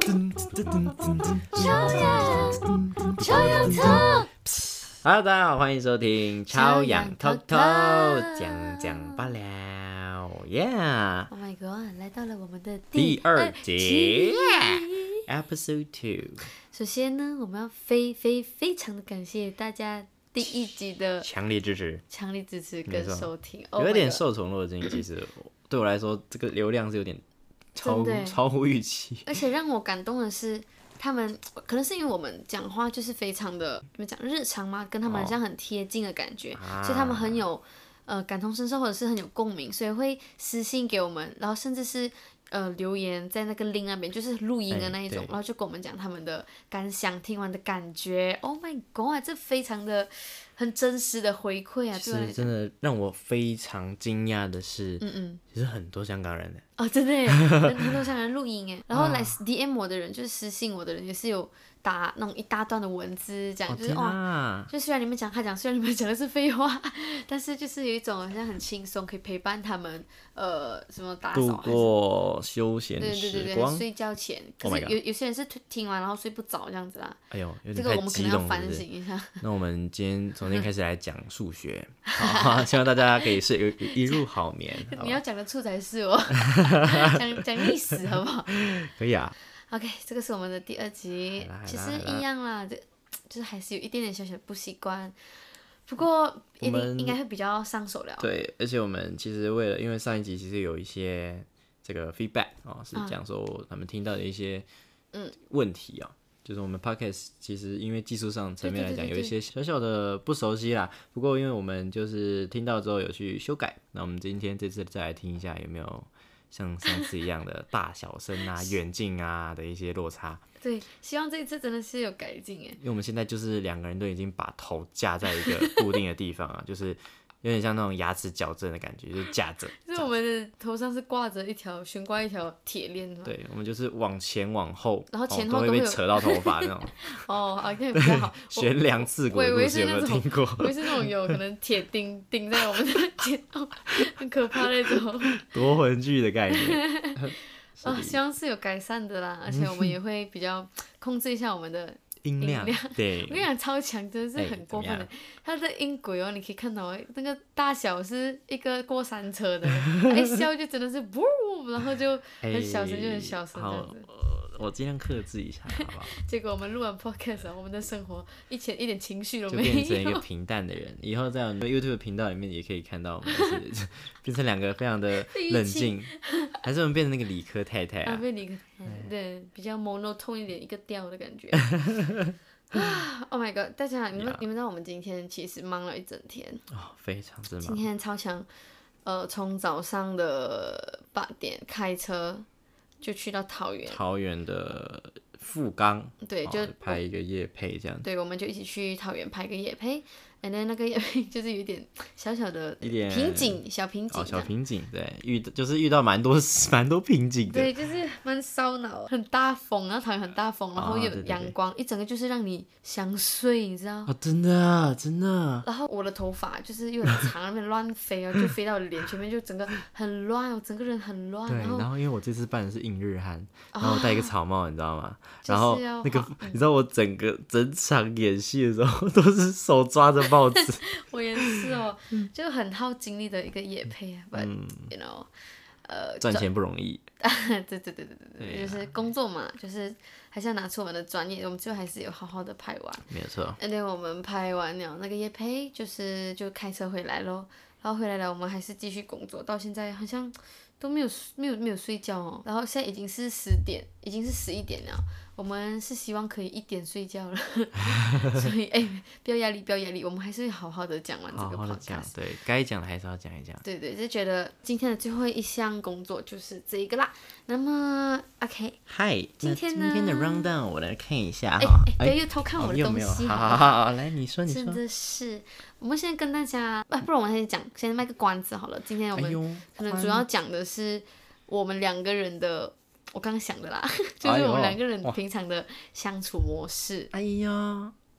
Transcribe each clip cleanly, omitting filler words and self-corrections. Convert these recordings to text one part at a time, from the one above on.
超氧 Hello， 大家好，欢迎收听超氧 Talk Talk， 讲罢了 ，Yeah。Oh my god， 来到了我们的第二集 ，Episode 2。 首先呢，我们要非常的感谢大家第一集的强烈支持跟收听， 有一点受宠若惊。其实对我来说，这个流量是有点超乎预期。 而且让我感动的是，他们可能是因为我们讲话就是非常的怎么讲日常嘛，跟他们好像很贴近的感觉，所以他们很有感同身受，或者是很有共鸣，所以会私信给我们，然后甚至是留言在那个 link 那边，就是录音的那一种，然后就跟我们讲他们的感想，听完的感觉。Oh my god， 这非常的很真实的回馈啊！ 是真的让我非常惊讶的是，其实很多香港人哦，真的耶，很多香港人录音耶，然后来 DM 我的人，就是私信我的人，也是有打那种一大段的文字，这样就是哇，就虽然你们讲虽然你们讲的是废话，但是就是有一种好像很轻松，可以陪伴他们什么打扫度过休闲时光， 对，睡觉前。可是有些人是听完然后睡不着这样子啦。 哎呦，有点这个我们可能要反省一下。 那我们今天从今天开始来讲数学，好，希望大家可以一入好眠。 你要讲的处才是哦，讲历史好不好？ 可以啊。 OK， 这个是我们的第二集，其实一样啦，就是还是有一点点小小的不习惯，不过应该会比较上手了。 对，而且我们其实因为上一集其实有一些这个 feedback 是讲说他们听到的一些问题就是我们 podcast 其实因为技术上层面来讲有一些小小的不熟悉啦，不过因为我们就是听到之后有去修改，那我们这次再来听一下有没有像上次一样的大小声啊、远近啊的一些落差。 对，希望这一次真的是有改进耶。 因为我们现在就是两个人都已经把头架在一个固定的地方啊，就是有点像那种牙齿矫正的感觉，就是架着。 就是我们的头上是悬挂一条铁链。 对，我们就是往前往后， 然后前后都会被扯到头发那种。 这样比较好。 悬梁刺股的故事有没有听过？ 我以为是那种有可能铁钉钉在我们的肩头，很可怕那种。 夺魂锯的概念。 希望是有改善的啦，而且我们也会比较控制一下我们的音量。 对， 我跟你讲，超强真的是很过分的。它的音轨你可以看到那个大小是一个过山车的，一笑就真的是不，然后就很小声，就很小声这样子。 我尽量克制一下，好不好？ 结果我们录完 podcast 我们的生活一点情绪都没有， 就变成一个平淡的人。以后在我们 YouTube 频道里面也可以看到我们是变成两个非常的冷静，还是我们变成那个理科太太啊？ 变理科太太，对，比较 monotone 一点，一个调的感觉。Oh my god！ 大家，你们知道我们今天其实忙了一整天非常之忙。 今天超强，从早上的8点开车就去到桃园的富冈，对，就拍一个夜配这样。 对，我们就一起去桃园拍个夜配，and then 那个夜配就是有点小小的小瓶颈， 对，就是遇到蛮多瓶颈的， 对，就是蛮烧脑，很大风，然后桃园很大风，然后又有阳光，一整个就是让你想睡，你知道？ 真的。 然后我的头发就是又很长，那边乱飞就飞到我的脸前面，就整个很乱，我整个人很乱。 对，然后因为我这次扮的是印日汉，然后我戴一个草帽，你知道吗？然后那个你知道我整场演戏的时候都是手抓着帽子。 我也是就很耗精力的一个业配，but you know， 赚钱不容易。 对，就是工作嘛，就是还是要拿出我们的专业，我们最后还是有好好的拍完。 没有错。 然后我们拍完了那个业配，就开车回来咯，然后回来了我们还是继续工作，到现在好像都没有睡觉然后现在已经是10点，已经是11点了。我们是希望可以1点睡觉了，所以不要压力，我们还是会好好的讲完这个 podcast。好好的讲，对，该讲的还是要讲一讲。 对，就觉得今天的最后一项工作就是这一个啦。那么 OK， 嗨，今天的 rundown 我来看一下不要又偷看我的东西。 好，来你说。 真的是，我们现在跟大家，不然我们先卖个关子好了。今天我们可能主要讲的是我们两个人的。我刚刚想的啦，就是我们两个人平常的相处模式。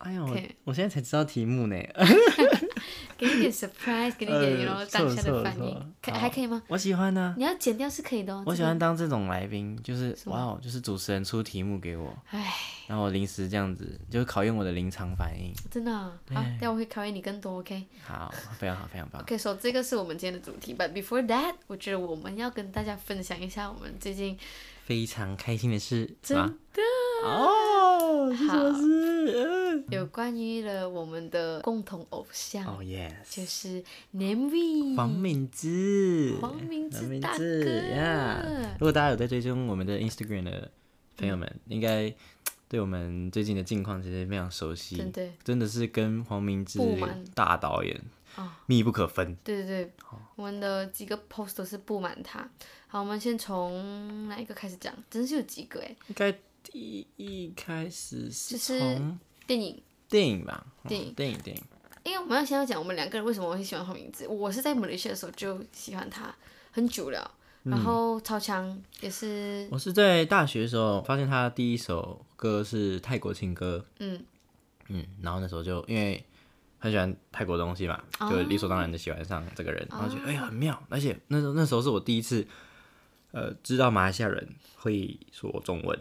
哎呦，我现在才知道题目呢。 给你点 surprise， 给你点当下的反应，还可以吗？ 我喜欢啊。 你要剪掉是可以的哦。 我喜欢当这种来宾，就是哇，就是主持人出题目给我，然后我临时这样子，就是考验我的临场反应。 真的啊，好，等下我会考验你更多 ，OK？ 好，非常好，非常棒。 OK， so 这个是我们今天的主题 ，But before that， 我觉得我们要跟大家分享一下我们最近非常开心的事， 真的哦，是什么事？ 有关于了我们的共同偶像， 哦 yes， 就是 Namewee 黄敏之大哥呀。如果大家有在追踪我们的 Instagram 的朋友们，应该对我们最近的近况其实非常熟悉，真的是跟黄敏之大导演密不可分。 对对对，我们的几个 post 都是布满他。好，我们先从哪一个开始讲？真是有几个哎。 应该第一开始是从电影吧？ 电影。因为我们先要讲我们两个人为什么会喜欢黄敏之。我是在马来西亚的时候就喜欢他很久了，然后超强也是。 我是在大学的时候发现他第一首歌是泰国情歌，然后那时候就因为很喜欢泰国的东西嘛，就理所当然的喜欢上这个人，然后觉得很妙，而且那时候是我第一次知道马来西亚人会说中文。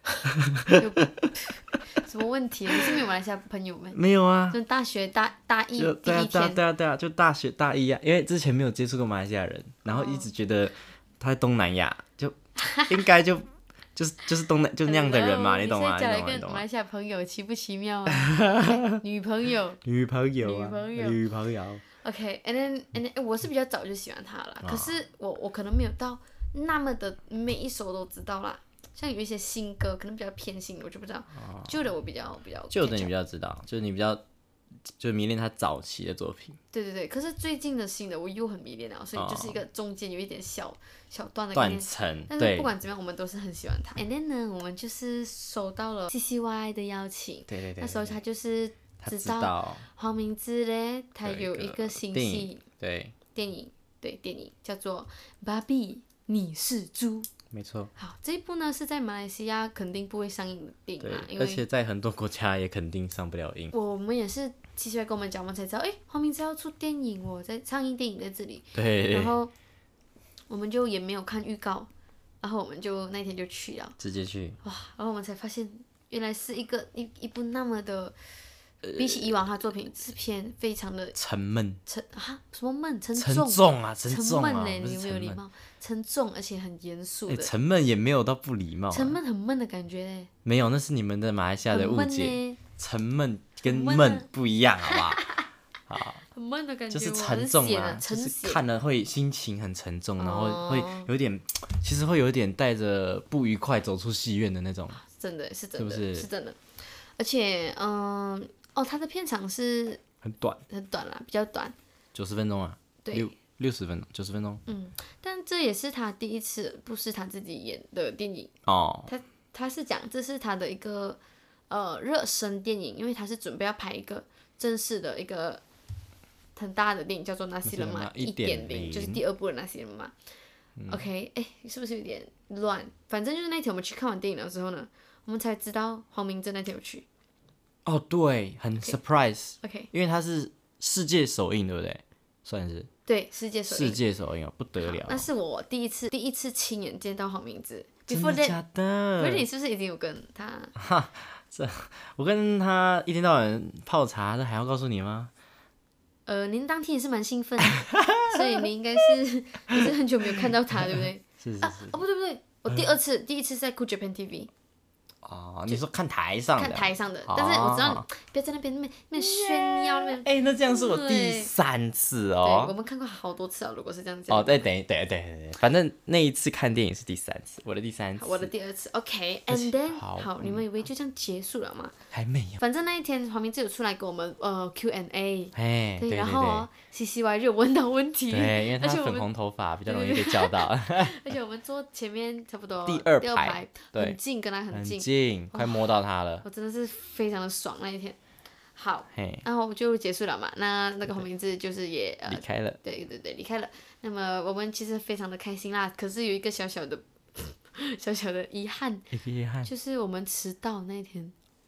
什么问题？你是没有马来西亚朋友们？ 没有啊， 就大学大一第一天， 对啊，就大学大一啊，因为之前没有接触过马来西亚人，然后一直觉得他在东南亚，就应该就是东南就那样的人嘛，你懂吗？ 你现在讲了一个马来西亚朋友，奇不奇妙啊？女朋友。OK，and then 我是比较早就喜欢他了，可是我可能没有到那么的每一首都知道啦。像有一些新歌可能比较偏新的我就不知道，旧的我比较旧的你比较知道，就是你比较就迷恋他早期的作品。 对对对，可是最近的新的我又很迷恋了，所以就是一个中间有一点小段的断层。 但是不管怎么样，我们都是很喜欢他。And then 呢，我们就是收到了 CCY 的邀请， 对， 那时候他就是知道黄敏之嘞，他有一个新戏，电影叫做《芭比你是猪》。 没错。 好，这一部呢是在马来西亚肯定不会上映的电影嘛， 而且在很多国家也肯定上不了映。 我们也是CCY跟我们讲，我们才知道，黄敏之要出电影哦，在上映电影在这里。 对。 然后我们就也没有看预告，然后我们就那天就去了， 直接去。 哇！然后我们才发现，原来是一部那么的。比起以往他作品是偏非常的沉闷， 什么闷？沉重啊， 沉闷嘞！你有没有礼貌？沉重而且很严肃的。 沉闷也没有到不礼貌。 沉闷很闷的感觉嘞。 没有，那是你们的马来西亚的误解。沉闷跟闷不一样，好不好？好。 很闷的感觉， 就是沉重啊，就是看了会心情很沉重，然后会有点，其实会有点带着不愉快走出戏院的那种。 真的是真的， 是不是？ 是真的。而且，它的片长是很短啦，比较短 ，90分钟啊，对，60分钟，90分钟。 但这也是他第一次不是他自己演的电影哦。 他是讲这是他的一个热身电影，因为他是准备要拍一个正式的一个很大的电影，叫做《Nasi Lemak 1.0》，就是第2部的《Nasi Lemak》。OK， 是不是有点乱？反正就是那天我们去看完电影了之后呢，我们才知道黄明志那天有去。 哦，对，很 surprise。 OK， 因为它是世界首映，对不对？算是。 对，世界首映哦，不得了。 那是我第一次亲眼见到黄明志。 真的假的？ 不是，你是不是已经有跟他？ 我跟他一天到晚泡茶，这还要告诉你吗？ 您当天也是蛮兴奋的，所以你应该是也是很久没有看到他，对不对？ 是。 不对，我第一次在酷 Japan TV。 哦，你说看台上的， 但是我知道你不要在那边炫耀那边。 那这样是我第3次哦。 对，我们看过好多次啊，如果是这样讲。对，反正那一次看电影是第3次，我的第3次。 我的第2次 ，OK，and then 好，你们以为就这样结束了吗？ 还没有。 反正那一天黄明志有出来给我们Q&A， 对， 然后CCY 就有问到问题， 对，因为他粉红头发比较容易被叫到。 而且我们坐前面差不多第二排， 很近，跟他很近。 快摸到他了， 我真的是非常的爽那一天。好，然后就结束了嘛。那个黄明志就是也离开了， 对，离开了。那么我们其实非常的开心啦，可是有一个小小的遗憾，就是我们迟到那一天。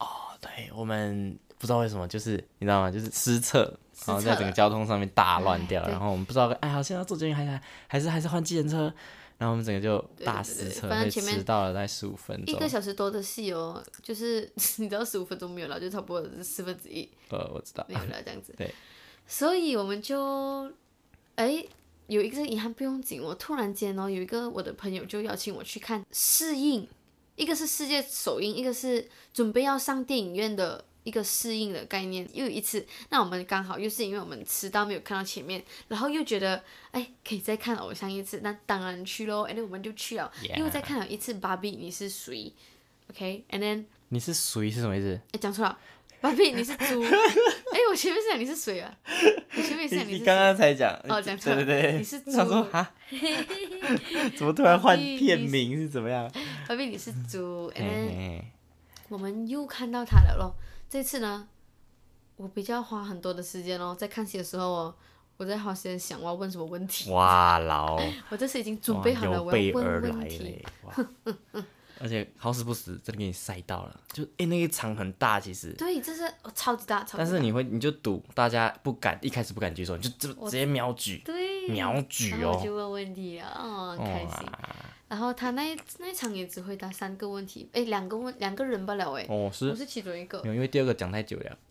对，我们不知道为什么，就是你知道吗？就是失策，然后在整个交通上面大乱掉，然后我们不知道，好现在要坐捷运还是换计程车，然后我们整个就大失策，所以迟到了大概15分钟，1 个小时多的戏哦，就是你知道15分钟没有了，就差不多1/4， 我知道没有了这样子， 对， 所以我们就有一个遗憾不用紧，我突然间有一个我的朋友就邀请我去看试映，一个是世界首映，一个是准备要上电影院的一个试映的概念，又有一次，那我们刚好又是因为我们迟到没有看到前面，然后又觉得可以再看偶像一次，那当然去咯， and then 我们就去了，又再看了一次芭比你是谁 ，OK and then 你是谁是什么意思？ 讲错了，芭比你是猪，我前面是讲你是谁啊？我前面也是讲你是谁？ 你刚刚才讲讲错了， 对， 你是猪， 他说哈，怎么突然换片名是怎么样？ 芭比你是猪，and then 我们又看到他了咯。这次呢，我比较花很多的时间在看戏的时候我在花时间想我要问什么问题。 哇老， 我这次已经准备好了，我要问问题。 而且好死不死，真的给你塞到了，就那一场很大，其实。 对，这是超级大， 但是你就赌大家一开始不敢举手，你就直接秒举， 对， 秒举然后我就问问题了，很开心。然后他那一场也只回答3个问题，2个人罢了我是其中一个。 因为第2个讲太久了。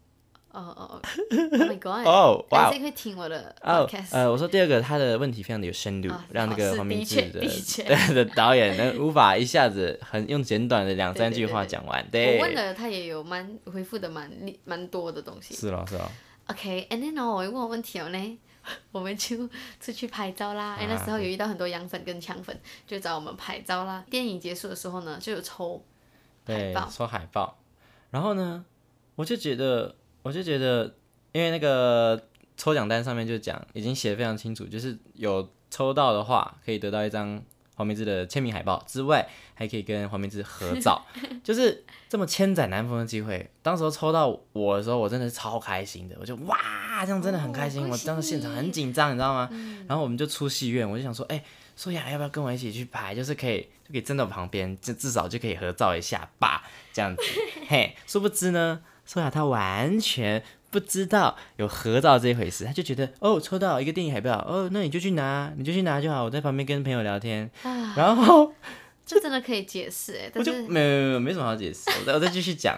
Oh my god！ 哇！ 谁会听我的 podcast？ 我说第2个他的问题非常的有深度，让那个黄明志的导演无法一下子用简短的2-3句话讲完。对， 我问了他也有回复的蛮多的东西。 是咯。 OK，and then 我问我问题呢，我们就出去拍照啦。那时候有遇到很多洋粉跟强粉，就找我们拍照啦。电影结束的时候呢，就有抽海报。 抽海报。然后呢，我就觉得，因为那个抽奖单上面就讲，已经写得非常清楚，就是有抽到的话，可以得到一张黄明志的签名海报之外，还可以跟黄明志合照，就是这么千载难逢的机会。当时候抽到我的时候，我真的是超开心的，我就哇，这样真的很开心。我当时现场很紧张，你知道吗？然后我们就出戏院，我就想说，说呀，要不要跟我一起去拍？就是可以站在我旁边，至少就可以合照一下吧，这样子。嘿，殊不知呢，说呀，他完全不知道有合照这一回事，他就觉得抽到一个电影海报，那你就去拿就好，我在旁边跟朋友聊天，然后这真的可以解释我就没什么好解释，我再继续讲，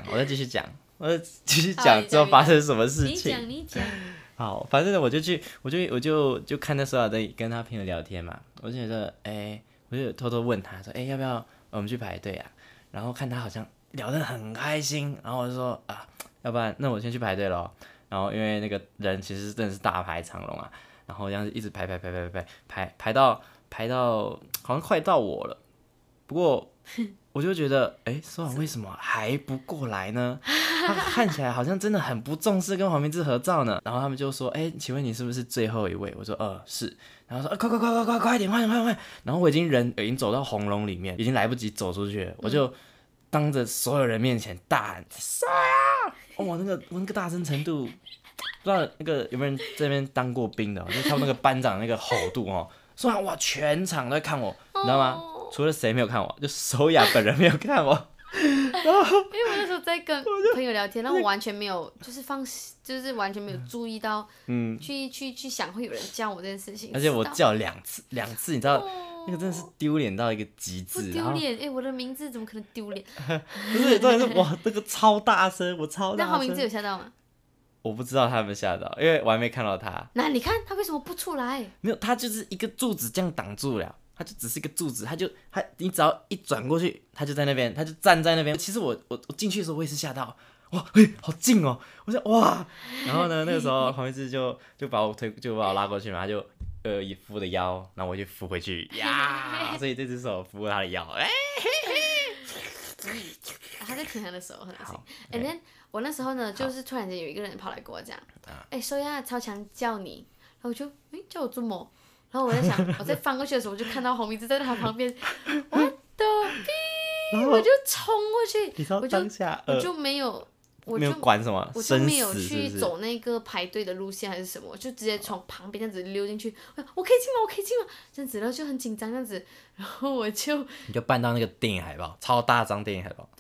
之后发生什么事情。 你讲。 好，反正呢，我就看那时候在跟他朋友聊天嘛，我就觉得我就偷偷问他说要不要我们去排队啊？然后看他好像聊得很开心，然后我就说要不然那我先去排队咯。然后因为那个人其实真的是大排长龙啊，然后这样子一直排到好像快到我了，不过我就觉得说为什么还不过来呢？他看起来好像真的很不重视跟黄明志合照呢。然后他们就说请问你是不是最后一位？我说是。然后说快点。然后人已经走到红龙里面，已经来不及走出去了，我就当着所有人面前大喊谁啊！我那个大声程度，不知道那个有没有人在那边当过兵的，就他们那个班长那个吼度说哇，全场都在看我，你知道吗？除了谁没有看我，就首雅本人没有看我。 因为我那时候在跟朋友聊天，然后我完全没有就是完全没有注意到，去想会有人叫我这件事情。 而且我叫2次，你知道，那个真的是丢脸到一个极致。 不丢脸，我的名字怎么可能丢脸？ 不是，重点是哇，那个超大声，我超大声。 那黄明志有吓到吗？ 我不知道他有没有吓到，因为我还没看到他。 那你看他为什么不出来？ 没有，他就是一个柱子这样挡住了。他就只是一个柱子，你只要一转过去，他就在那边，他就站在那边。其实我进去的时候我也是吓到，哇，好近哦！我说哇，然后呢，那个时候黄明志就把我拉过去嘛，他就扶我的腰，然后我就扶回去呀，所以这只手扶他的腰， 他在舔他的手，很开心。And then 我那时候呢，就是突然间有一个人跑来跟我讲，说呀，超强叫你，然后我就叫我做么？然后我在想，我再翻过去的时候，我就看到黄明志在他旁边，我的逼，我就冲过去， 你知道当下我就没有管什么， 我就没有去走那个排队的路线还是什么，我就直接从旁边这样子溜进去，我可以进吗？这样子，然后就很紧张这样子，然后你就办到那个电影海报，超大张电影海报， 对，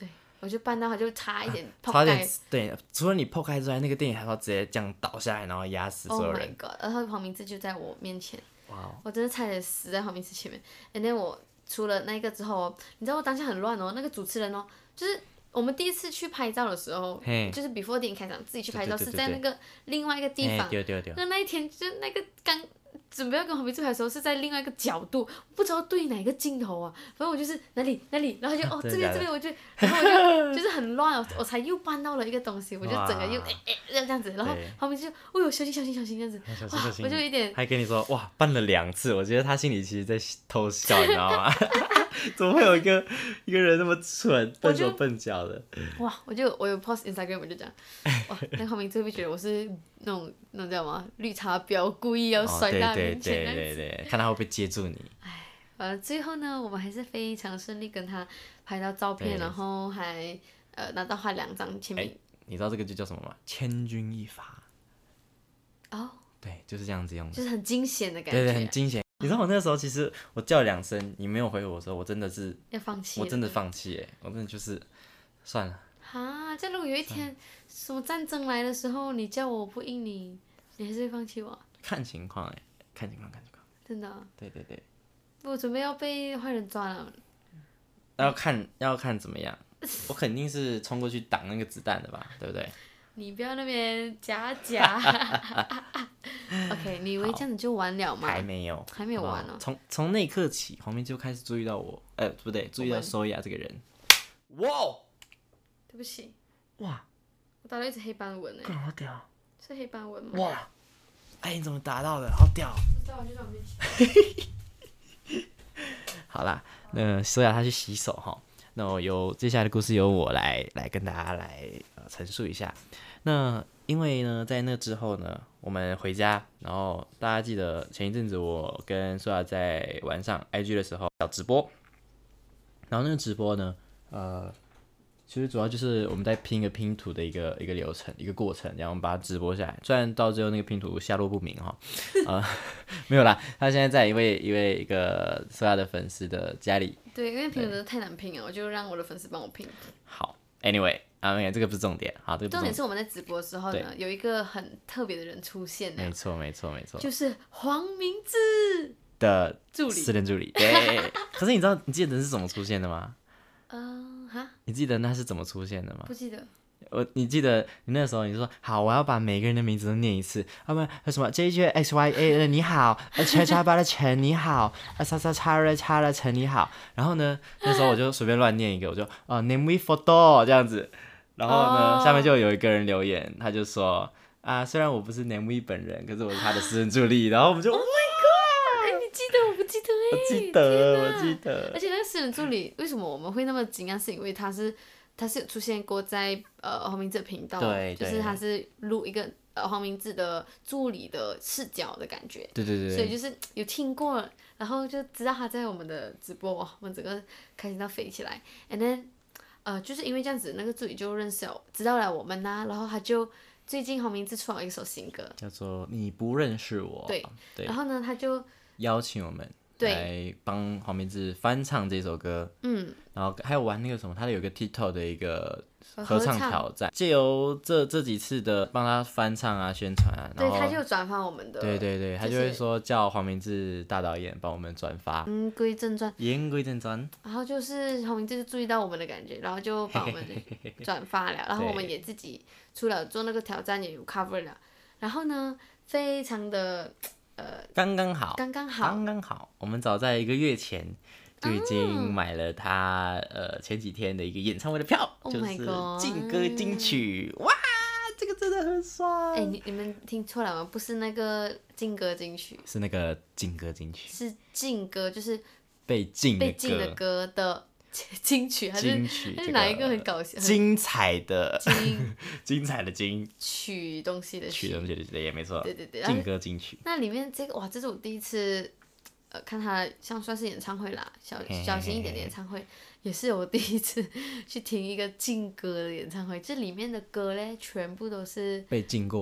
我就绊到他就差一点破差盖。 点对，除了你破开之外，那个电影海报直接这样倒下来，然后压死所有 Oh 人。 my god！然后黄明志就在我面前， 哇， 我真的差点死在黄明志前面。And then 我除了那个之后，你知道我当下很乱哦，那个主持人哦，就是我们第一次去拍照的时候，就是 before 电影开场自己去拍照，是在那个另外一个地方。 对。 那一天就那个刚准备要跟黄明志拍的时候，是在另外一个角度，不知道对哪个镜头啊。反正我就是哪里，然后就这边，然后我就是很乱，我才又搬到了一个东西，我就整个又这样子，然后黄明志就哦哟小心这样子，哇，我就有一点。 还跟你说哇搬了2次，我觉得他心里其实在偷笑，你知道吗？怎么会有一个人那么蠢，笨手笨脚的？ 哇！我有 post Instagram， 我就讲，哇，那黄明志会不会觉得我是那种叫什么绿茶婊，故意要甩他面前？ 对，看他会不会接住你。 最后呢，我们还是非常顺利跟他拍到照片，然后还拿到他2张签名。 你知道这个就叫什么吗？千钧一发。 哦。 对，就是这样子用的。 就是很惊险的感觉。 对，很惊险。你知道我那时候其实我叫了2声，你没有回我的时候，我真的是要放弃。 我真的放弃我真的就是算了。 哈，这如果有一天什么战争来的时候，你叫我不应你，你还是会放弃我？ 看情况看情况。 真的。 对。 我准备要被坏人抓了。 要看怎么样，我肯定是冲过去挡那个子弹的吧，对不对？ 你不要那边假。OK， 你以为这样子就完了吗？ 还没有完哦。 从那一刻起，黄明就开始注意到我，不对，注意到收雅这个人。哇！ 对不起。 哇！ 我打了一只黑斑纹好屌！ 是黑斑纹吗？ 哇！你怎么打到的？好屌！ 不知道，就在我面前。 好啦，那收雅他去洗手哈。那接下来的故事由我来跟大家来陈述一下。那因为呢，在那之后呢，我们回家，然后大家记得前一阵子我跟苏雅在晚上 IG 的时候小直播，然后那个直播呢，其实主要就是我们在拼一个拼图的一个流程，一个过程，然后我们把它直播下来。虽然到最后那个拼图下落不明哈，没有啦，他现在在一个苏雅的粉丝的家里。 对，因为拼图真的太难拼了，我就让我的粉丝帮我拼。 好 ，Anyway，这个不是重点，好，这个不是重点是我们在直播的时候呢，有一个很特别的人出现了。 没错， 就是黄明志的助理， 私人助理。对，可是你记得是怎么出现的吗？你记得那是怎么出现的吗？ 不记得。 你记得你那时候你说好，我要把每个人的名字都念一次，要不然什么 JJXYA 你好，XXXA 的陈你好，XXXA 的陈你好，然后呢那时候我就随便乱念一个，我就name we photo 这样子，然后呢下面就有一个人留言，他就说虽然我不是 name we 本人，可是我是他的私人助理，然后我们就 Oh my god， 你记得我不记得我记得， 而且那个私人助理为什么我们会那么惊讶，是因为他是有出现过在黄明志的频道， 对， 就是他是录一个黄明志的助理的视角的感觉， 对， 所以就是有听过，然后就知道他在我们的直播，我们整个开心到飞起来。And then就是因为这样子，那个助理就知道了我们然后他就最近黄明志出了一首新歌， 叫做你不认识我， 对，然后呢他就邀请我们来帮黄明志翻唱这首歌，然后还有玩那个什么，他有一个 TikTok 的一个合唱挑战，借由这几次的帮他翻唱宣传然后对，他就转发我们的， 对，他就会说叫黄明志大导演帮我们转发， 言归正传， 然后就是黄明志就注意到我们的感觉，然后就帮我们转发了，然后我们也自己除了做那个挑战也有 cover 了，然后呢，非常的刚刚好，我们早在1个月前就已经买了他前几天的一个演唱会的票，就是劲歌金曲，哇，这个真的很爽。 你们听错了吗？不是那个劲歌金曲， 是那个劲歌金曲， 是劲歌，就是被禁的歌的金曲，还是哪一个很搞笑？ 精彩的金曲东西的曲也没错， 对， 劲歌金曲。 那里面这个这是我第一次看他像算是演唱会啦，小型一点的演唱会，也是我第一次去听一个劲歌的演唱会。这里面的歌嘞，全部都是被禁过的，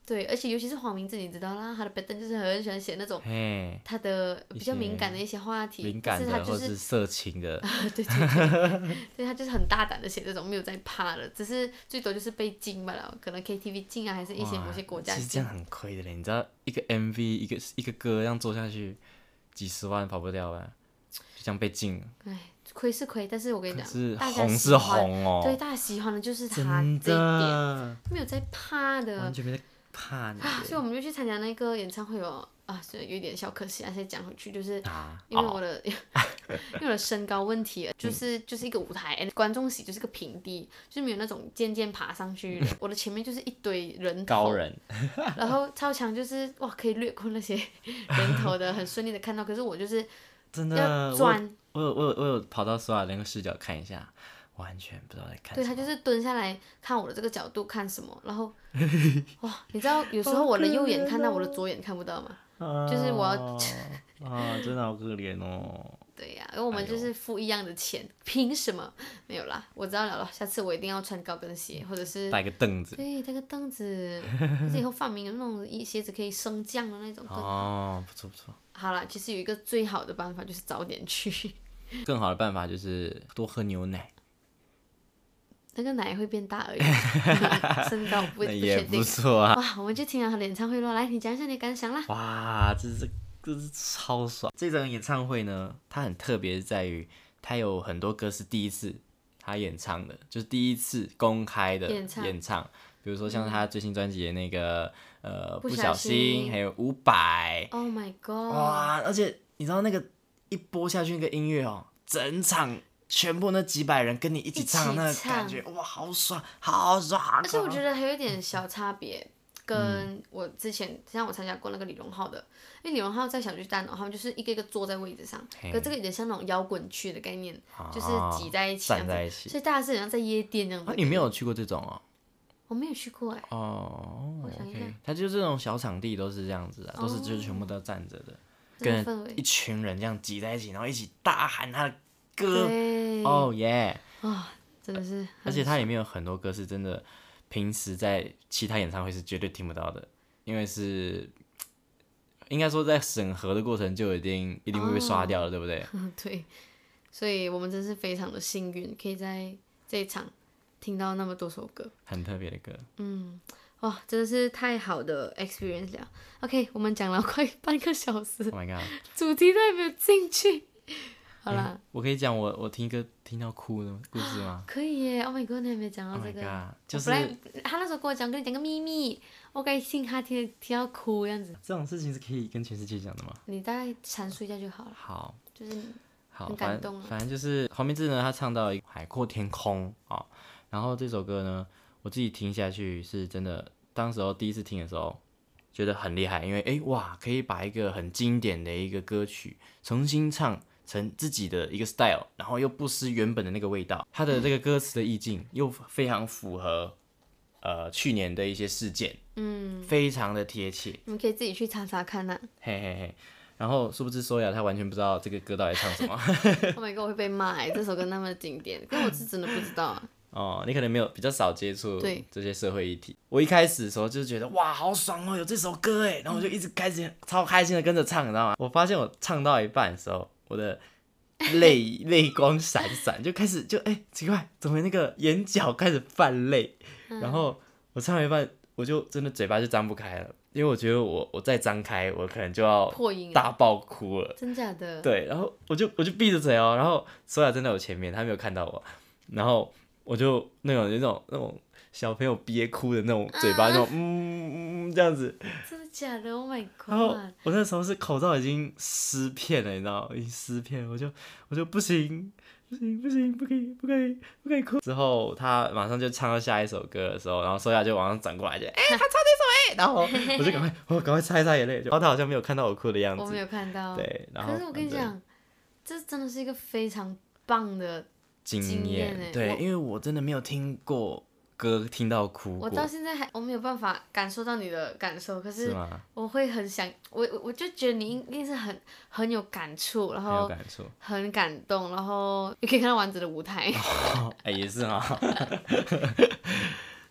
对，而且尤其是黄明志，你知道啦，他的 pattern 就是很喜欢写那种他的比较敏感的一些话题， 敏感的或是色情的， 对对对，对他就是很大胆的写这种，没有在怕的，只是最多就是被禁罢了，可能 KTV 禁啊，还是一些某些国家禁。 其实这样很亏的嘞，你知道一个 MV 一个歌这样做下去，几十万跑不掉吧，就这样被禁了。 哎，亏是亏，但是我跟你讲，大家红是红哦， 对，大家喜欢的就是他这一点，没有在怕的， 完全没在怕你。 所以我们就去参加那个演唱会哦，所以有点小可惜啊。现在讲回去，就是因为我的因为我的身高问题，就是一个舞台，观众席就是个平地，就是没有那种渐渐爬上去的。我的前面就是一堆人头， 高人， 然后超强就是哇，可以掠过那些人头的，很顺利的看到。可是我就是真的要钻。 我有跑到索亚那个视角看一下，完全不知道在看什么。 对，他就是蹲下来看我的这个角度看什么，然后哇，你知道有时候我的右眼看到我的左眼看不到吗？就是我要真的好可怜哦。 对呀，因为我们就是付一样的钱，凭什么？没有啦，我知道了，下次我一定要穿高跟鞋，或者是带个凳子。 对，带个凳子，而且以后发明有那种鞋子可以升降的那种。 哦，不错不错。 好啦，其实有一个最好的办法就是早点去。 更好的办法就是多喝牛奶。 那个奶会变大而已，身高不确定。 也不错啊。 哇，我们就听了他的演唱会咯，来，你讲一下你的感想啦。 哇，这是超爽！这场演唱会呢，它很特别在于，它有很多歌是第一次他演唱的，就是第一次公开的演唱。比如说像他最新专辑的那个不小心，还有500。 Oh my god！ 哇，而且你知道那个一播下去那个音乐哦，整场全部那几百人跟你一起唱，那个感觉哇，好爽，好爽！ 而且我觉得还有一点小差别，跟我之前像我参加过那个李荣浩的，因为李荣浩在小巨蛋，他们就是一个一个坐在位置上，可这个有点像那种摇滚区的概念，就是挤在一起， 站在一起， 所以大家是好像在夜店这样子。 你没有去过这种哦？ 我没有去过哎。 哦， 我想一下， 它就是这种小场地都是这样子啊，都是就是全部都站着的，跟一群人这样挤在一起，然后一起大喊他的歌。哦耶！ 啊，真的是。 而且它里面有很多歌是真的，平时在其他演唱会是绝对听不到的，因为是应该说在审核的过程就一定会被刷掉了，对不对？ 对，所以我们真是非常的幸运，可以在这一场听到那么多首歌， 很特别的歌。 哇，真的是太好的 experience 了。OK， 我们讲了快半个小时 ，Oh my god， 主题都还没有进去。好啦， 我可以讲我听歌听到哭的故事吗？ 可以耶 ！Oh my god， 你还没讲到这个。 Oh my god， 就是他那时候跟我讲个秘密，我该听他听到哭这样子。 这种事情是可以跟全世界讲的吗？ 你大概阐述一下就好了。 好， 就是好， 很感动。 反正就是黄明志呢，他唱到一个海阔天空啊，然后这首歌呢，我自己听下去是真的，当时候第一次听的时候觉得很厉害，因为哇，可以把一个很经典的一个歌曲重新唱成自己的一个 style， 然后又不失原本的那个味道，它的这个歌词的意境又非常符合去年的一些事件，非常的贴切。 你们可以自己去查查看呐。 嘿嘿嘿，然后殊不知索亚他完全不知道这个歌到底唱什么。 Oh my god， 我会被骂这首歌那么经典，可是我是真的不知道啊。 哦，你可能比较少接触这些社会议题。我一开始的时候就是觉得哇，好爽哦，有这首歌哎，然后我就一直开始超开心的跟着唱，你知道吗？我发现我唱到一半的时候，我的泪光闪闪，就开始奇怪，怎么那个眼角开始泛泪？然后我唱到一半，我就真的嘴巴就张不开了，因为我觉得我再张开，我可能就要破音大爆哭了。 真假的？ 对，然后我就闭着嘴哦，然后索亚真的我前面，他没有看到我，然后我就那种小朋友憋哭的那种嘴巴，那种这样子。 真的假的 ？Oh my god！ 然后我那时候是口罩已经湿片了，你知道吗？已经湿片了，我就不行，不可以哭。之后他马上就唱到下一首歌的时候，然后索亚就往上转过来，就他唱这首然后我就赶快擦一擦眼泪，然后他好像没有看到我哭的样子。 我没有看到。 对，然后可是我跟你讲，这真的是一个非常棒的经验。对，因为我真的没有听过歌听到哭过。 我到现在我没有办法感受到你的感受，可是我会很想，我就觉得你一定是很有感触，然后很感动，然后也可以看到丸子的舞台。 也是哈。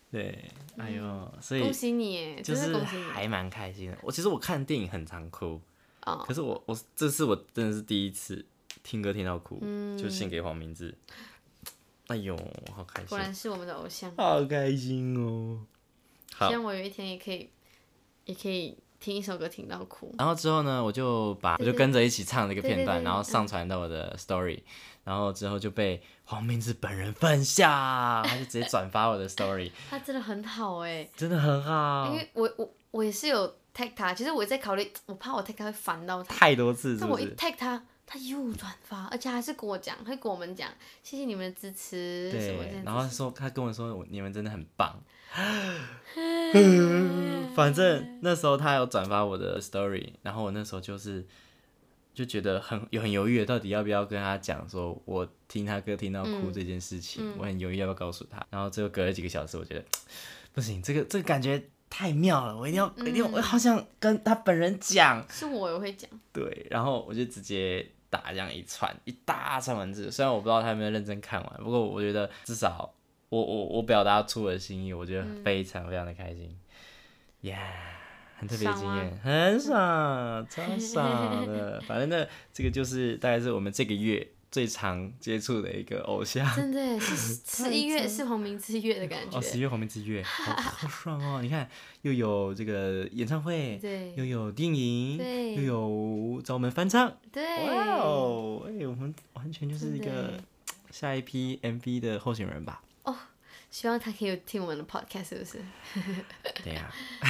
对，哎呦，所以恭喜你耶， 就是真的恭喜你还蛮开心的。其实我看电影很常哭， 哦。 可是我这次我真的是第一次听歌听到哭，就献给黄明志。哎呦，好开心！ 果然是我们的偶像。 好开心哦。好希，望我有一天也可以听一首歌听到哭。 然后之后呢，我就跟着一起唱这个片段， 对然后上传到我的 story，然后之后就被黄明志本人分享，他就直接转发我的 story， 他真的很好哎， 真的很好。 因为我也是有 tag 他，其实我在考虑，我怕我 tag 他会烦到他， 太多次是但我一不是？ tag 他，他又转发，而且还是跟我讲，会跟我们讲，谢谢你们的支持，什么这对， 样子。 然后他跟我说你们真的很棒。反正那时候他有转发我的 story，然后我那时候就觉得很犹豫，到底要不要跟他讲说我听他歌听到哭这件事情，我很犹豫要不要告诉他。然后最后隔了几个小时，我觉得不行，这个感觉太妙了，我一定要，我好想跟他本人讲。 是我也会讲。 对，然后我就直接打这样一大串文字，虽然我不知道他有没有认真看完，不过我觉得至少我表达出我的心意，我觉得非常非常的开心，很特别的经验，很爽，超爽的。反正呢，这个就是大概是我们这个月最常接触的一个偶像。 真的耶是11月，是黄明志月的感觉。 哦，10月黄明志月，好爽哦！你看，又有这个演唱会， 对， 又有电影， 对， 又有找我们翻唱， 对， 哇哦！我们完全就是一个下一批 MV 的候选人吧？ 哦，希望他可以听我们的 podcast， 是不是？ 对呀。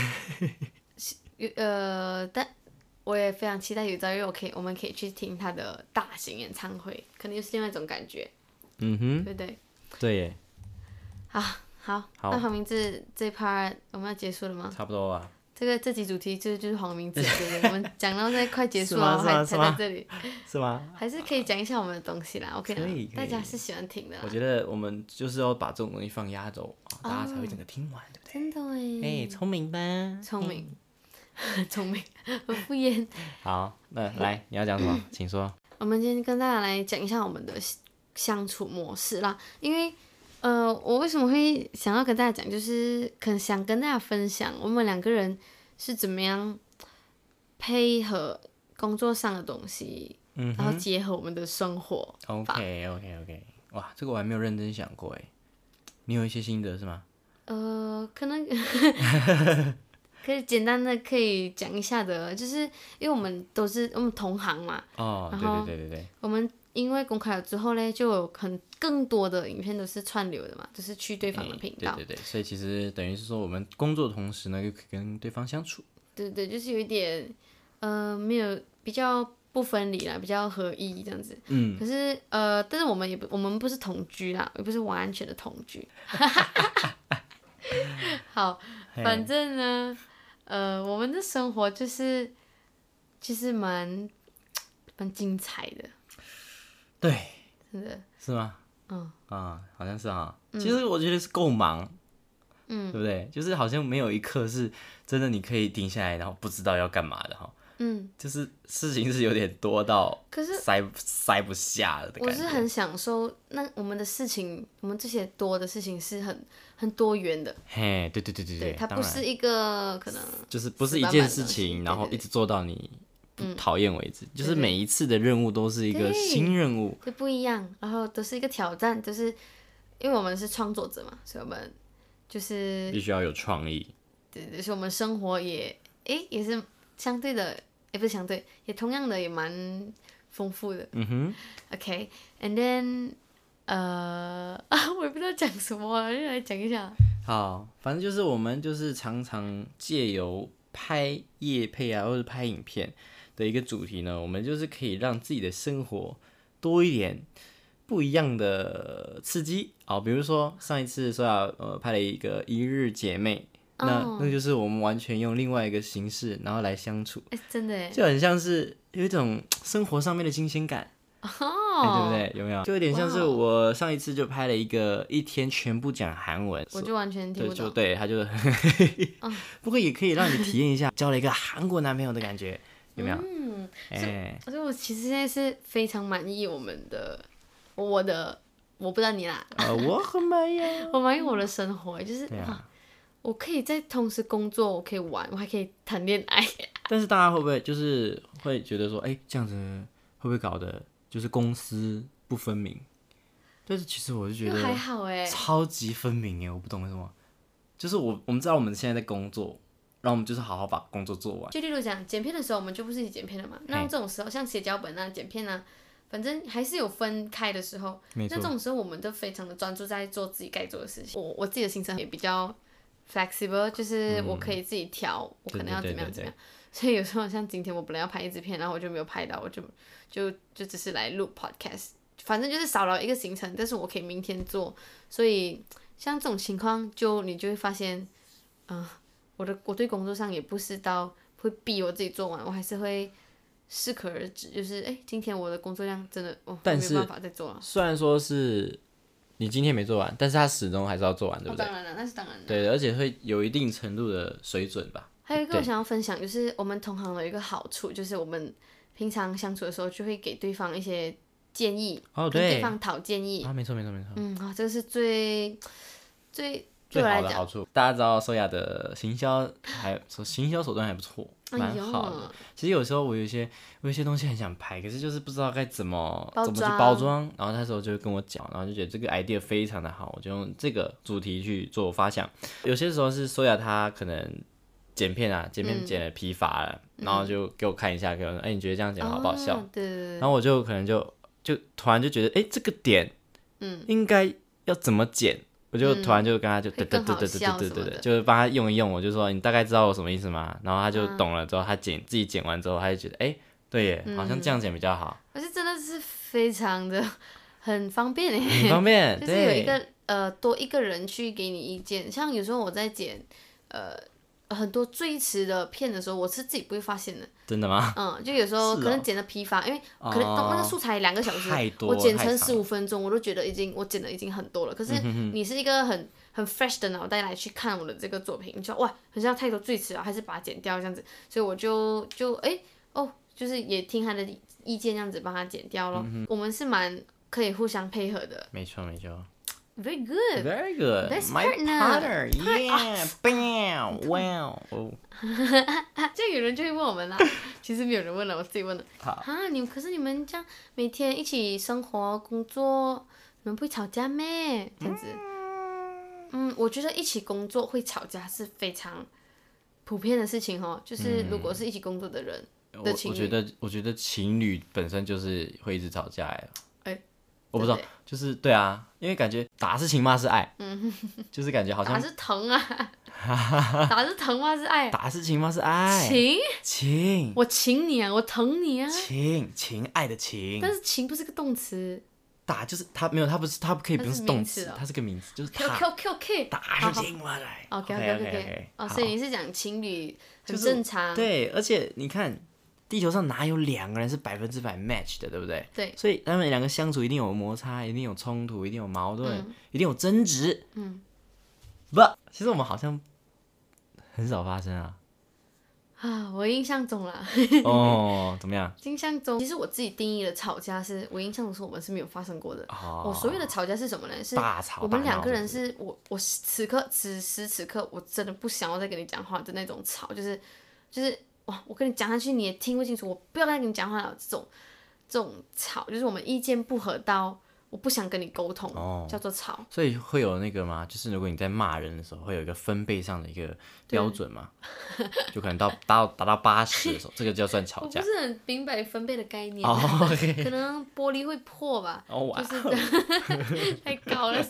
但我也非常期待有朝一日我们可以去听他的大型演唱会，可能又是另外一种感觉， 嗯哼， 对不对？ 对耶， 好，那黄明志这 part 我们要结束了吗？ 差不多吧。 这集主题就是黄明志，对不对？我们讲到这快结束了，才是吗在这里， 是吗？ 还是可以讲一下我们的东西啦，OK 可以啦，大家是喜欢听的啦。 我觉得我们就是要把这种东西放压轴，大家才会整个听完，对不对？ 真的哎， 聪明吧？ 聪明，聪明，很敷衍。 好，那来你要讲什么？请说。 我们今天跟大家来讲一下我们的相处模式啦，因为我为什么会想要跟大家讲，就是可能想跟大家分享我们两个人是怎么样配合工作上的东西，然后结合我们的生活。 OK，哇，这个我还没有认真想过哎，你有一些心得是吗？ 可能可以简单的可以讲一下的，就是因为我们同行嘛， 哦， 然后对， 我们因为公开了之后呢，就有更多的影片都是串流的嘛，就是去对方的频道。 对，所以其实等于是说我们工作的同时呢，又可以跟对方相处。 对，就是有一点没有比较不分离啦，比较合一这样子。可是但是我们不是同居啦，也不是完全的同居。好，反正呢，我们的生活就是蛮精彩的。 对， 真的。 是吗？好像是啊。其实我觉得是够忙，对不对？就是好像没有一刻是真的你可以停下来，然后不知道要干嘛的哈。就是事情是有点多到， 可是塞不下了的感觉。 我是很享受，那我们的事情，我们这些多的事情是很多元的。 嘿，对， 它不是一个可能就是不是一件事情，然后一直做到你不讨厌为止，就是每一次的任务都是一个新任务， 就不一样，然后都是一个挑战，就是因为我们是创作者嘛，所以我们就是必须要有创意。 对，所以我们生活也是相对的，也不是相对，也同样的也蛮丰富的。OK，and then 我也不知道讲什么啊，就来讲一下。 好，反正就是我们就是常常借由拍业配啊，或者拍影片的一个主题呢，我们就是可以让自己的生活多一点不一样的刺激。比如说上一次说要拍了一个一日姐妹，那就是我们完全用另外一个形式，然后来相处， 真的就很像是有一种生活上面的新鲜感。对不对？有没有？就有点像是我上一次就拍了一天全部讲韩文， 我就完全听不懂。 对，他就不过也可以让你体验一下交了一个韩国男朋友的感觉，有没有？ 所以我其实现在是非常满意我的我不知道你啦， 我很满意啊。 我满意我的生活，就是啊， 我可以在同时工作，我可以玩，我还可以谈恋爱。 但是大家会不会就是会觉得说，这样子会不会搞得就是公私不分明？但是其实我就觉得还好超级分明耶，我不懂为什么。就是我们知道我们现在在工作，然后我们就是好好把工作做完。 就例如讲剪片的时候，我们就不是一起剪片的嘛。那这种时候，像写脚本啊、剪片啊，反正还是有分开的时候。那这种时候，我们都非常的专注在做自己该做的事情。我自己的行程也比较 flexible， 就是我可以自己调，我可能要怎么样怎么样。所以有时候像今天我本来要拍一支片，然后我就没有拍到，我就只是来录 podcast， 反正就是少了一个行程，但是我可以明天做。所以像这种情况，你就会发现，我对工作上也不是到会逼我自己做完，我还是会适可而止。就是今天我的工作量真的但是没有办法再做了。 虽然说是你今天没做完，但是他始终还是要做完，对不对？ 当然了，那是当然的。 对，而且会有一定程度的水准吧。 还有一个我想要分享，就是我们同行的一个好处，就是我们平常相处的时候就会给对方一些建议，跟对方讨建议。 没错。 这个是最好的好处。大家知道收雅的行销手段还不错，蛮好的。其实有时候我有一些东西很想拍，可是就是不知道该怎么去包装。然后那时候就会跟我讲，然后就觉得这个 idea 非常的好，我就用这个主题去做发想。有些时候是收雅他可能剪片剪了疲乏了，然后就给我看一下，给我说，你觉得这样剪好不好笑？ 对。 然后我就可能就突然就觉得，这个点，应该要怎么剪？我就突然就跟他就对，就是帮他用一用，我就说你大概知道我什么意思吗？然后他就懂了之后，他自己剪完之后，他就觉得，对耶，好像这样剪比较好。 而且真的是非常的很方便耶， 很方便， 就是有一个多一个人去给你意见。像有时候我在剪很多最迟的片的时候，我是自己不会发现的。 真的吗？ 就有时候可能剪的疲乏，因为可能那个素材2个小时，我剪成15分钟，我都觉得我剪的已经很多了。可是你是一个很 fresh 的脑袋来去看我的这个作品，你就哇，好像太多最迟了，还是把它剪掉这样子。所以我就是也听他的意见，这样子帮他剪掉咯。我们是蛮可以互相配合的。 没错。 Very good. Very good. That's My partner. Yeah. Bam. Wow. 就有人就会问我们啦，其实没有人问了，我自己问的。可是你们这样每天一起生活工作，你们不会吵架咩？这样子。我觉得一起工作会吵架是非常普遍的事情哦。就是如果是一起工作的人的情侣， 我觉得情侣本身就是会一直吵架我不知道，就是对啊，因为感觉打是情，骂是爱，就是感觉好像打是疼啊，打是疼骂是爱， 打是情，骂是爱，情， 我情你啊，我疼你啊， 情爱的情， 但是情不是个动词， 打就是它没有，它不是，它可以不用是动词，它是个名词，就是 Q， 打是情，骂是爱 ，OK， 所以你是讲情侣很正常， 对，而且你看。地球上哪有2个人是100% match 的，对不对？ 对。 所以他们2个相处一定有摩擦，一定有冲突，一定有矛盾，一定有争执。不，其实我们好像很少发生啊。 我印象中啦。 怎么样？ 印象中，其实我自己定义的吵架是，我印象中是我们是没有发生过的。我所谓的吵架是什么呢？是大吵。 我们2个人是我此时此刻我真的不想要再跟你讲话的那种吵，就是。哇！我跟你讲下去你也听不清楚，我不要再跟你讲话了。这种吵，就是我们意见不合到我不想跟你沟通，叫做吵。 所以会有那个吗？就是如果你在骂人的时候，会有一个分贝上的一个标准吗？就可能达到80的时候，这个就算吵架。 我不是很明白分贝的概念，可能玻璃会破吧，就是太高了。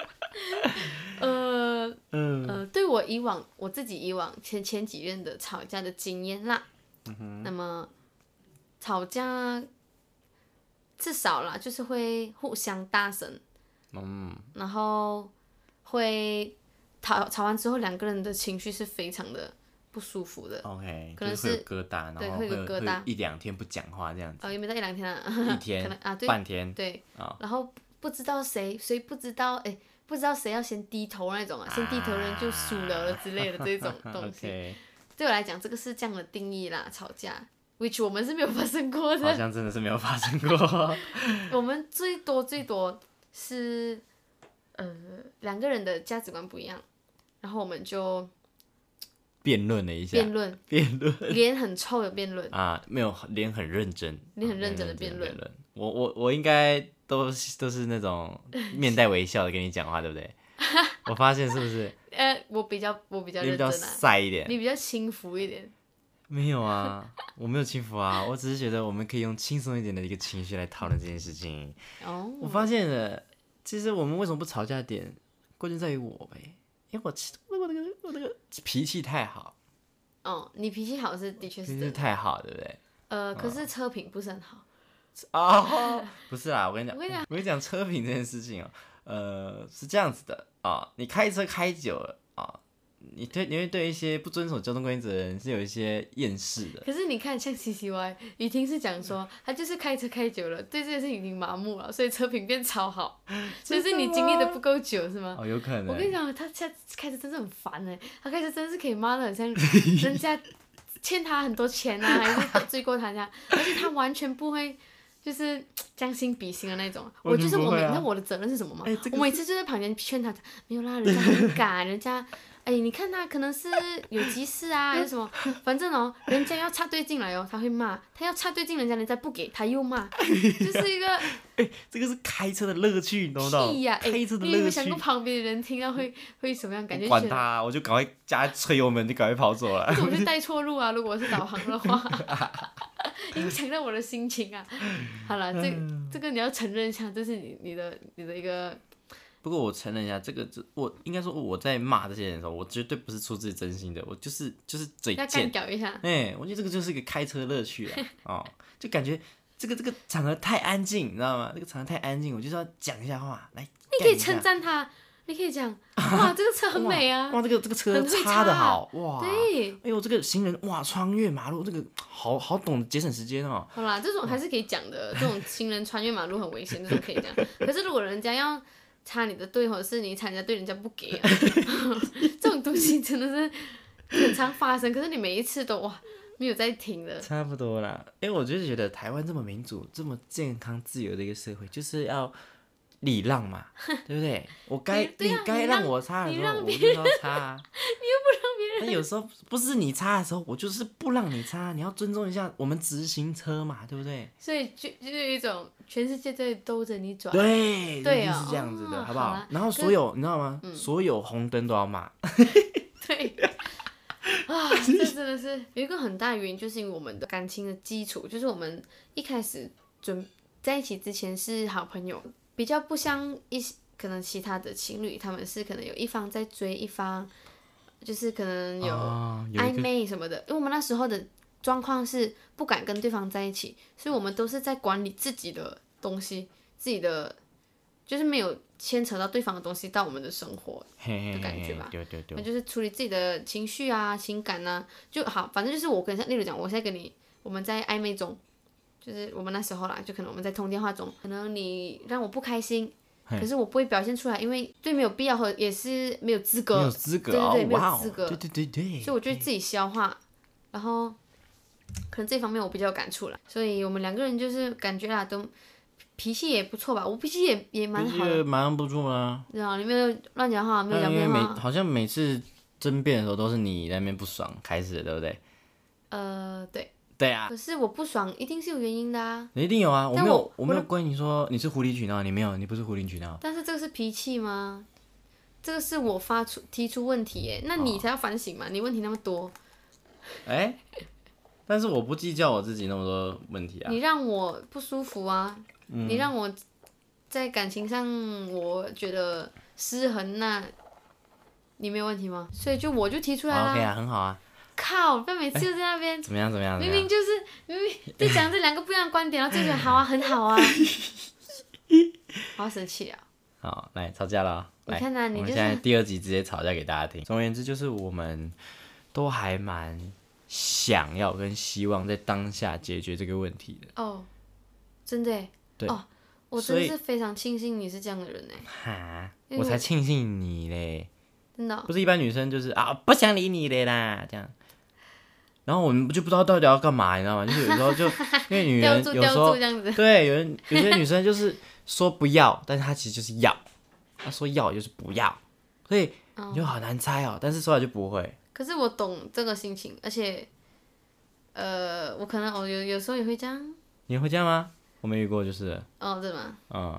对我自己以往前几任的吵架的经验啦，那么吵架至少啦，就是会互相大声，然后会吵完之后2个人的情绪是非常的不舒服的。 OK， 可能是会有疙瘩，然后会有疙瘩，1-2天不讲话这样子。 也没到1-2天啊 ，1天可能对，半天。 对，然后不知道谁不知道不知道谁要先低头那种先低头的人就输了之类的这种东西。对我来讲，这个是这样的定义啦，吵架 ，which 我们是没有发生过的。 好像真的是没有发生过。 我们最多是两个人的价值观不一样，然后我们就辩论了一下，辩论， 脸很臭的辩论啊，没有，脸很认真， 脸很认真的辩论。 我应该都是那种面带微笑的跟你讲话，对不对？我发现是不是？ 我比较认真啊， 你比较晒一点， 你比较轻浮一点。 没有啊，我没有轻浮啊，我只是觉得我们可以用轻松一点的一个情绪来讨论这件事情。我发现了，其实我们为什么不吵架的点，关键在于我呗，因为我那个脾气太好。 你脾气好是的确是真的， 脾气太好，对不对？ 可是车品不是很好。 不是啦，我跟你讲车品这件事情是这样子的你开车开久了你会对一些不遵守交通规则的人是有一些厌世的。 可是你看，像 CCY 雨婷是讲说，他就是开车开久了，对这件事情已经麻木了，所以车品变超好。所以是你经历的不够久是吗？ 有可能。 我跟你讲，他现在开车真的很烦他开车真的是可以骂的很像人家欠他很多钱啊，还是得罪过他这样，而且他完全不会。就是将心比心的那种，我就是我，那我的责任是什么吗？我每次就在旁边劝他，没有啦，人家很赶，人家，你看他可能是有急事啊，还是什么，反正人家要插队进来他会骂，他要插队进人家不给，他又骂，就是一个， 这个是开车的乐趣，你懂不懂？ 屁呀， 开车的乐趣。 你有没有想过旁边的人听到会什么样感觉？ 管他，我就赶快加催油门，就赶快跑走了。 我就带错路啊！如果是导航的话，影响到我的心情啊。好了，这个你要承认一下，这是你的一个。 不过我承认一下，我应该说我在骂这些人的时候，我绝对不是出自真心的，我就是嘴贱。 要干搞一下。 我觉得这个就是一个开车乐趣啊就感觉这个场合太安静，你知道吗？这个场合太安静，我就是要讲一下话来。 你可以称赞他。你可以讲，哇，这个车很美啊！ 哇，这个车插的好，哇！ 对， 哎呦，这个行人哇，穿越马路，这个好懂得节省时间哦。 好啦，这种还是可以讲的，这种行人穿越马路很危险，这种可以讲。可是如果人家要插你的队，或者是你插人家队，人家不给这种东西真的是很常发生。可是你每一次都没有在停的。 差不多啦，我就是觉得台湾这么民主、这么健康、自由的一个社会，就是要。礼让嘛，对不对？你该让我插的时候，我就要插你又不让别人。 但有时候不是你插的时候，我就是不让你插。你要尊重一下我们直行车嘛，对不对？ 所以就有一种全世界在兜着你转。 对，就是这样子的，好不好？然后你知道吗？所有红灯都要骂。 对。这真的是有一个很大的原因，就是因为我们的感情的基础，就是我们一开始在一起之前是好朋友。比较不像可能其他的情侣，他们是可能有一方在追一方，就是可能有暧昧什么的。因为我们那时候的状况是不敢跟对方在一起，所以我们都是在管理自己的东西，自己的就是没有牵扯到对方的东西到我们的生活的感觉吧。 对。 那就是处理自己的情绪啊、情感啊就好。反正就是我例如讲，我现在跟你我们在暧昧中。就是我们那时候啦，就可能我们在通电话中，可能你让我不开心，可是我不会表现出来，因为对没有必要和也是没有资格， 没有资格， 对，没有资格， 对， 所以我就自己消化，然后可能这方面我比较有感触啦，所以我们两个人就是感觉啦，都脾气也不错吧，我脾气也蛮好的， 蛮不错啊， 对啊，你没有乱讲话，没有讲骗话， 好像每次争辩的时候都是你在那边不爽开始的，对不对？ 对。 对啊， 可是我不爽一定是有原因的啊。 一定有啊，我没有怪你说你是无理取闹，你没有，你不是无理取闹。 但是这个是脾气吗？这个是我提出问题耶，那你才要反省嘛，你问题那么多。 但是我不计较我自己那么多问题啊。 你让我不舒服啊，你让我在感情上我觉得失衡，那你没有问题吗？所以我就提出来啦。 OK 啊，很好啊。 靠！不要每次就在那边怎么样？ 明明在讲这两个不一样的观点，然后就觉得好啊，很好啊。我要生气了。 好，来吵架了。 你看啊， 我们现在第2集直接吵架给大家听。总而言之，就是我们都还蛮想要跟希望在当下解决这个问题的。 真的耶。 对。 我真的是非常庆幸你是这样的人我才庆幸你嘞。 真的。 不是一般女生就是不想理你的啦，这样。然后我们就不知道到底要干嘛，你知道吗？就是有时候就因为女人有时候对有些女生就是说不要，但是他其实就是要，他说要就是不要，所以你就好难猜哦。但是说来就不会。 可是我懂这个心情，而且我可能有时候也会这样。 你会这样吗？我没遇过，就是了。 哦，真的吗？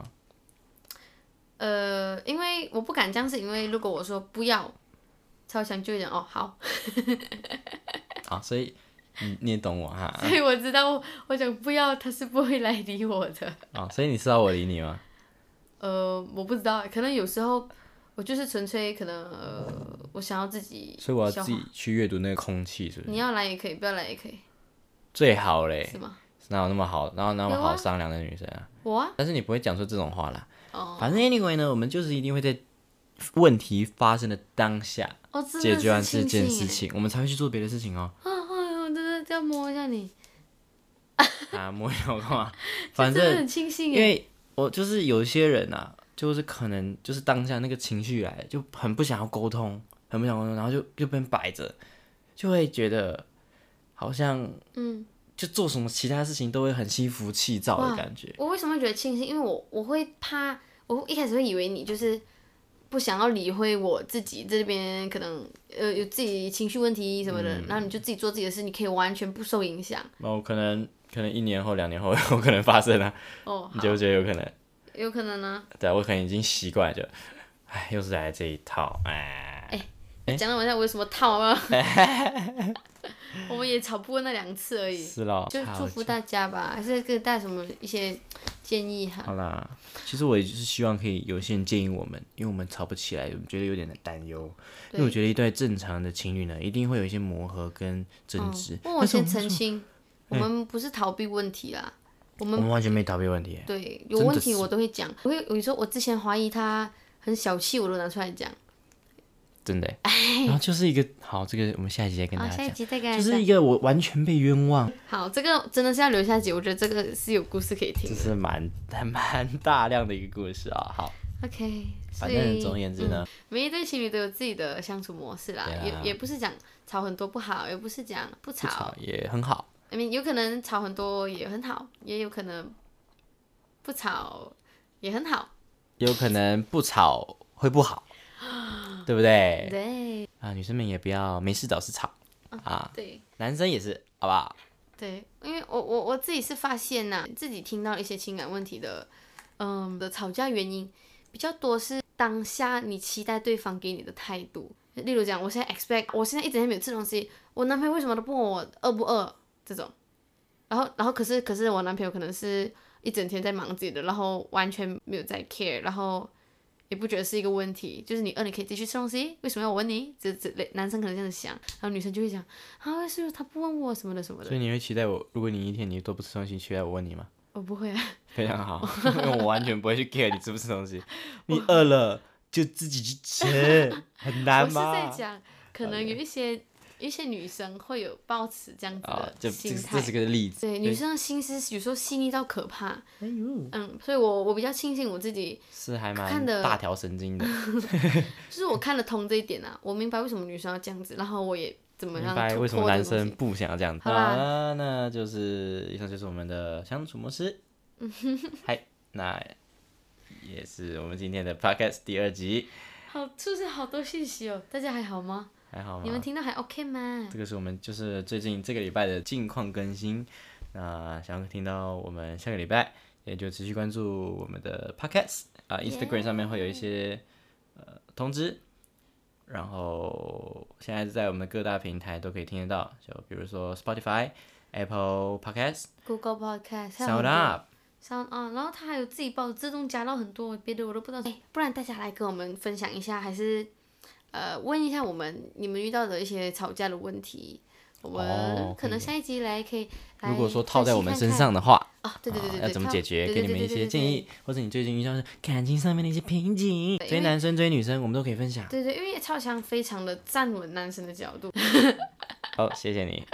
因为我不敢这样，是因为如果我说不要，超强就会讲哦好。 啊，所以你也懂我哈。 所以我知道我讲不要，他是不会来理我的。 啊，所以你知道我理你吗？ 我不知道，可能有时候我就是纯粹可能我想要自己消化， 所以我要自己去阅读那个空气，是不是？ 你要来也可以，不要来也可以。 最好嘞。 是吗？ 哪有那么好，哪有那么好商量的女生啊？ 我啊。 但是你不会讲出这种话啦。反正 anyway 呢，我们就是一定会在问题发生的当下解决完这件事情，我们才会去做别的事情哦。 哎呦，真的要摸一下你。 摸一下我干嘛？反正真的很庆幸耶。 因为我就是有一些人啊，就是可能就是当下那个情绪来了，就很不想要沟通，很不想沟通，然后就被摆着，就会觉得好像就做什么其他事情都会很心浮气躁的感觉。 我为什么会觉得庆幸？因为我会怕，我一开始会以为你就是不想要理会我自己这边可能有自己情绪问题什么的，然后你就自己做自己的事，你可以完全不受影响。 可能1年后、2年后有可能发生啊。你觉不觉得有可能？ 有可能呢。 对，我可能已经习惯了，就又是来这一套， 讲到我为什么套啊？我们也吵不过那2次而已。 是咯， 就祝福大家吧，还是给大家什么一些建议哈。 好啦，其实我也就是希望可以有些人建议我们，因为我们吵不起来，我们觉得有点担忧。因为我觉得一对正常的情侣呢，一定会有一些磨合跟争执。 我先澄清，我们不是逃避问题啦，我们完全没逃避问题。 对，有问题我都会讲。有时候我之前怀疑他很小气，我都拿出来讲。 真的。然后就是一个好，这个我们下一集再跟大家讲。就是一个我完全被冤枉。 好，这个真的是要留下集，我觉得这个是有故事可以听。 这是蛮大量的一个故事啊。好。 OK。 反正总而言之呢， 每一对情侣都有自己的相处模式啦，也不是讲吵很多不好，也不是讲不吵也很好。 有可能吵很多也很好，也有可能不吵也很好， 有可能不吵会不好。对不对？ 对啊，女生们也不要没事找事吵啊。 对， 男生也是，好不好？ 对，因为我自己是发现呐，自己听到一些情感问题的吵架原因比较多是当下你期待对方给你的态度。例如讲，我现在一整天没有吃东西，我男朋友为什么都不问我饿不饿这种，然后可是我男朋友可能是一整天在忙自己的，然后完全没有在 care， 然后也不觉得是一个问题，就是你可以自己去吃东西，为什么要我问你？这类男生可能这样子想，然后女生就会讲啊，是不是他不问我什么的什么的。 所以你会期待我，如果你一天你都不吃东西，期待我问你吗？ 我不会啊。 非常好，因为我完全不会去 care 你吃不吃东西，你饿了就自己去吃，很难吗？ 我是在讲，可能有一些女生会有抱持这样子的心态， 这是个例子。 对，女生的心思有时候细腻到可怕。所以我比较庆幸我自己是还蛮大条神经的， 就是我看得通这一点啊，我明白为什么女生要这样子，然后我也怎么样明白为什么男生不想要这样子。 好啦， 那就是以上就是我们的相处模式。嗨，那也是我们今天的 podcast 第2集。 好，是不是好多信息哦？大家还好吗？ 还好吗？ 你们听到还 OK 吗？ 这个是我们就是最近这个礼拜的近况更新。那想要听到我们下个礼拜，也就持续关注我们的 podcast Instagram 上面会有一些通知，然后现在在我们各大平台都可以听得到，就比如说 Spotify、Apple Podcast、Google Podcast、Sound Up。 然后它还有自己帮我自动加到很多别的我都不知道。不然大家来跟我们分享一下，还是问一下你们遇到的一些吵架的问题，我们可能下一集可以来。 如果说套在我们身上的话， 对， 要怎么解决？给你们一些建议，或者你最近遇到的感情上面的一些瓶颈，追男生追女生，我们都可以分享。 对，因为超强非常的站稳男生的角度。 好，谢谢你。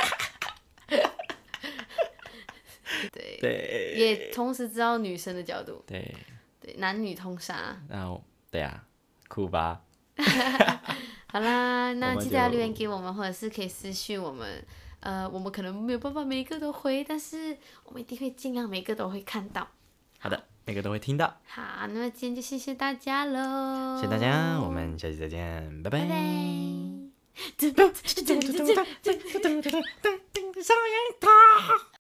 对，也同时知道女生的角度。 对， 男女通杀。 然后对啊，酷吧。 好啦，那记得要留言给我们，或者是可以私讯我们。我们可能没有办法每一个都回，但是我们一定会尽量每一个都会看到。 好的， 每个都会听到。 好，那么今天就谢谢大家喽， 谢谢大家，我们下期再见，拜拜。 拜拜。 上演它。